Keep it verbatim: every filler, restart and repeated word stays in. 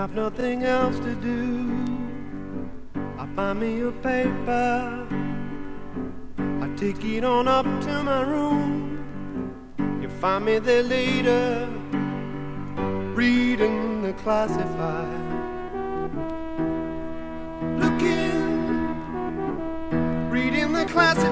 have nothing else to do, I find me a paper, I take it on up to my room. You find me there later, reading the classified, looking, reading the classified.